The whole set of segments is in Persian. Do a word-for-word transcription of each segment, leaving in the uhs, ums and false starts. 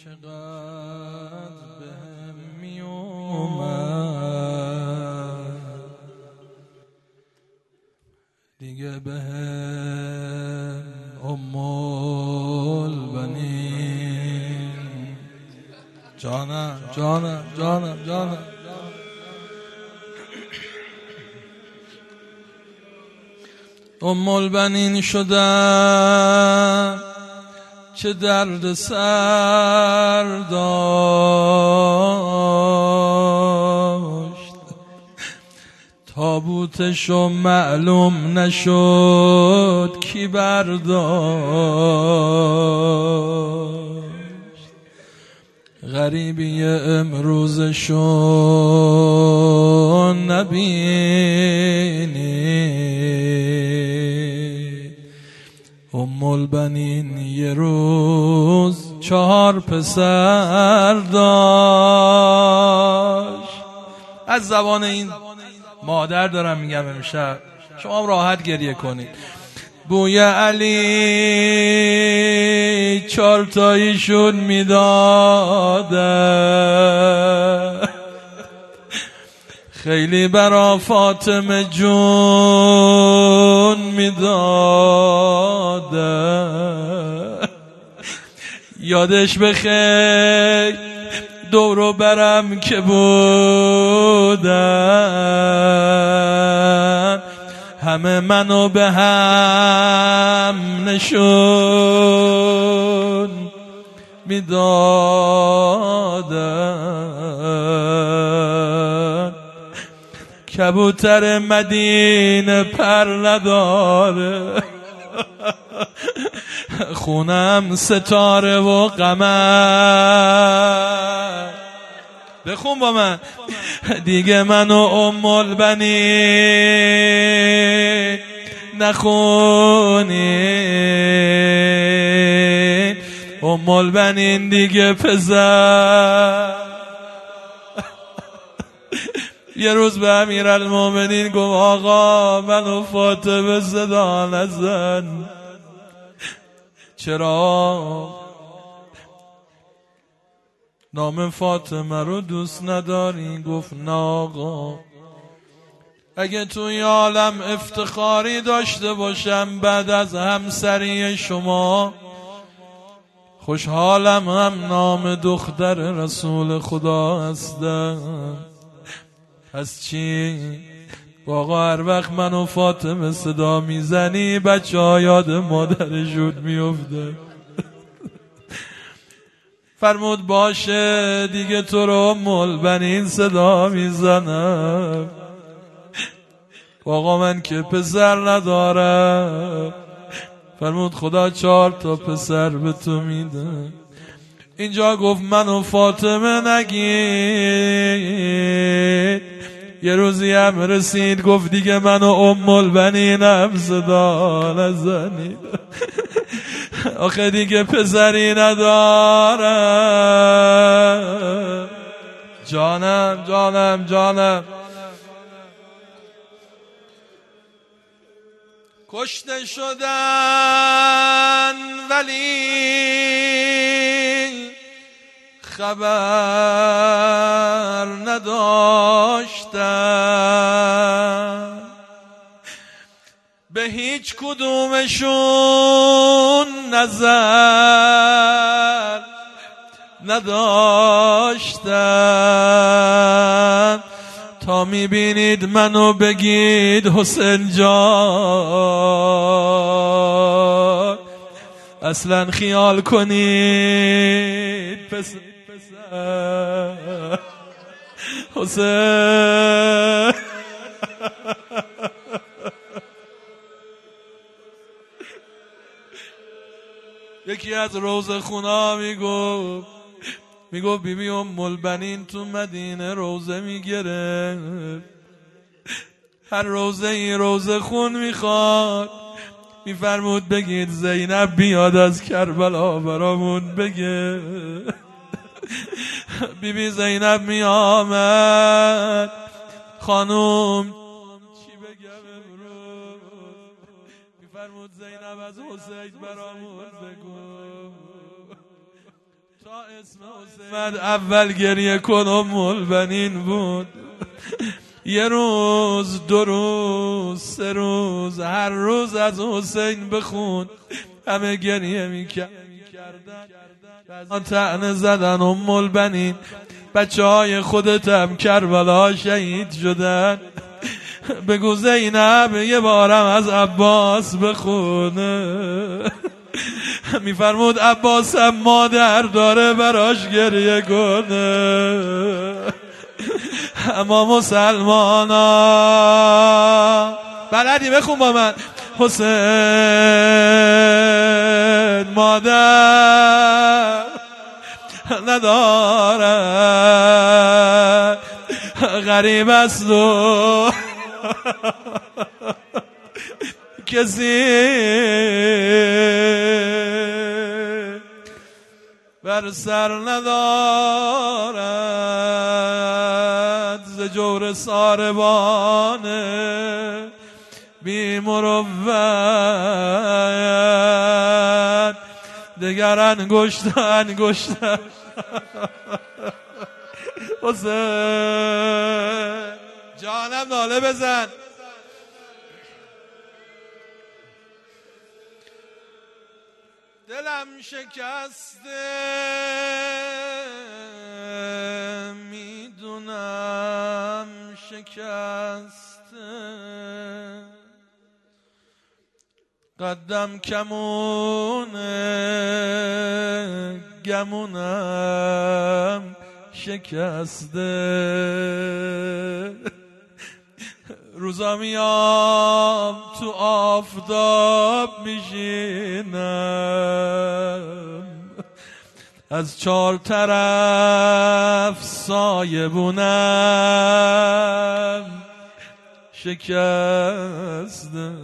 چقدر بهم می اومد دیگه بهم ام البنین جانم جانم جانم جانم ام البنین شدم چه درد سر داشت تابوتشو معلوم نشد کی برداشت غریبی امروزشو نبینی ام البنین یه روز چهار پسر داشت. از زبان این مادر دارم میگم امشب، شما هم راحت گریه کنید. بوی علی چهار تاییشون میداده خیلی برا فاطمه جون میداده یادش بخیر دورو برم که بودن همه منو به هم نشون میدادن کبوتر مدینه پر نداره خونم ستاره و قمر بخون با من دیگه منو ام البنین نخونی ام البنین دیگه پسر. یه روز به امیرالمومنین گفت آقا منو فاطمه صدا نزن. چرا؟ نام فاطمه رو دوست نداری؟ گفت نه آقا، اگه توی عالم افتخاری داشته باشم بعد از همسری شما خوشحالم هم نام دختر رسول خدا هستم. پس چی؟ آقا هر وقت منو فاطمه صدا میزنی بچه ها یاد مادرشون میفته. فرمود باشه دیگه تو رو ام البنین صدا میزنم. آقا من که پسر ندارم. فرمود خدا چهار تا پسر به تو میده. اینجا گفت منو فاطمه نگید. یه روزی هم رسید گفت دیگه منو ام البنینم صدا نزنید. آخه دیگه پسری ندارم. جانم جانم جانم. کشته شدن ولی خبر نداشتن، به هیچ کدومشون نظر نداشتن. تا میبینید منو بگید حسین جان، اصلا خیال کنید پسر حسین. یکی از روزه خونا میگفت میگفت بیبی ام البنین تو مدینه روزه میگیره، هر روزه این روزه خون میخواد. میفرمود بگید زینب بیاد از کربلا برامون بگه. بیبی زینب میامد. خانوم چی بگم امروز؟ میفرمود زینب از حسین برامون بگو. تا من اول گریه کنم مول بنین بود. یه روز، دو روز، سه روز، هر روز از حسین بخون. همه گریه میکردن، طعنه زدن ام البنین. بچه های خودتم کربلا شهید شدن. بگو زینب یه بارم از عباس بخونه. میفرمود عباسم مادر داره براش گریه کنه. اما مسلمانا بلدی بخون با من. حسین مادر نداره، غریب است و کسی بر سر ندارد ز جور ساربانه بی مروت دگر انگشت انگشت. حسین جانم ناله بزن. دلم شکسته میدونم شکسته، قدم کمونه گمونم شکسته. روزا میام تو آفتاب میشینم، از چهار طرف سایبونم شکسته.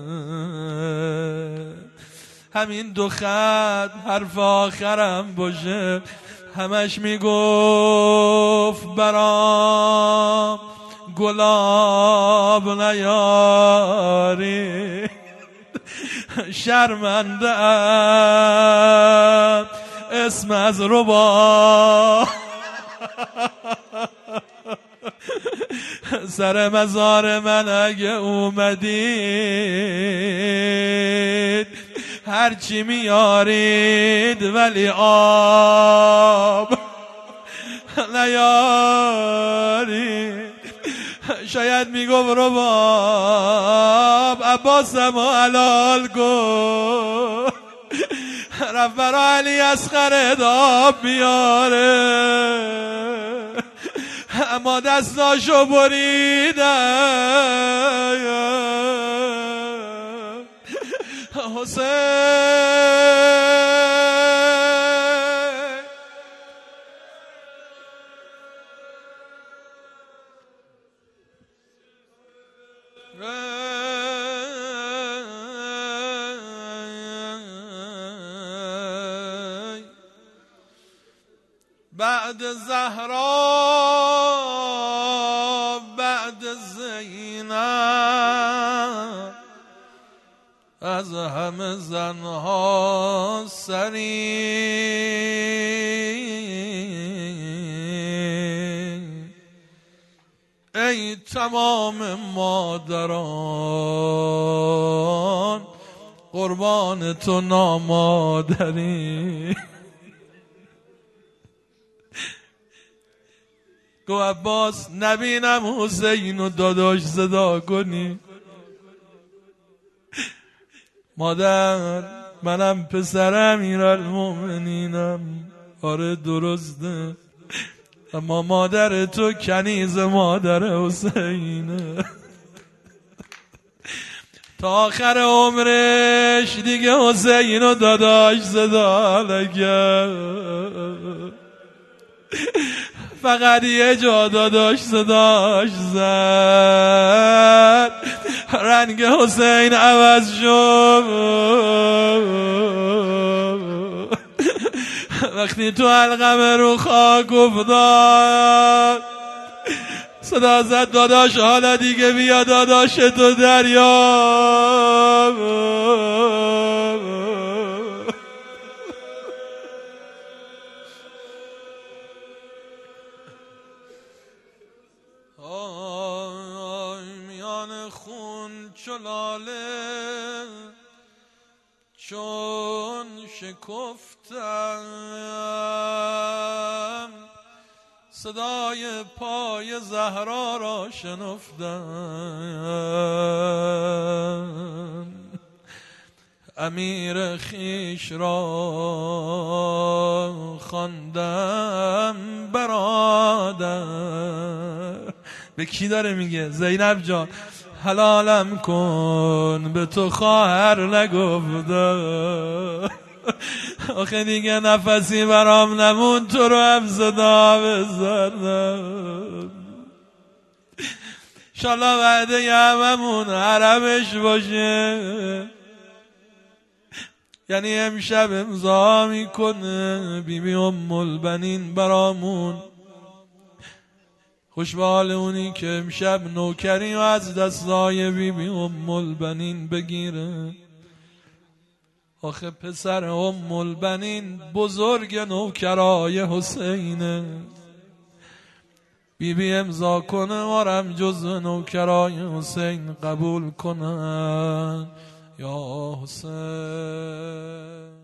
همین دو خط حرف آخرم باشه. همش میگفت برام گلاب نیاری، شرمنده ام اسم از ربا سر مزار من اگه اومدید هرچی میارید ولی آب نیارید. شاید میگفت رباب عباسم و حلال کن، رفت برا علی اصغر آب بیاره، اما دستاشو بریدن. حسین بعد زهرا بعد زینب از همه زنها سری ای تمام مادران قربان تو نامادری. گو عباس نبینم حسین و داداش صدا کنی. مادر منم پسر امیرالمومنینم، آره درسته، اما مادر تو کنیز مادر حسینه. تا آخر عمرش دیگه حسین و داداش صدا نکرد، فقط یه جا داداش صداش زد، رنگ حسین عوض شد. وقتی تو علقمه رو خاک افتاد صدا زد داداش حالا دیگه بیا داداش تو دریا. خون چلاله چون شکفتم صدای پای زهرا را شنفتم امیر خیش را خواندم برادر. به کی داره میگه؟ زینب جان حلالم کن به تو خواهر نگفته آخه دیگه نفسی برام نمون تو رو هم صدا بزنم انشالله وعده هممون حرمش باشه. یعنی امشب امضا میکنه بی بی ام البنین برامون. خوشبال اونی که امشب نوکری و از دستای بی بی ام البنین بگیره. آخه پسر ام البنین بزرگ نوکرای حسینه. بی بی امضا کنه وارم جزو نوکرای حسین قبول کنن یا حسین.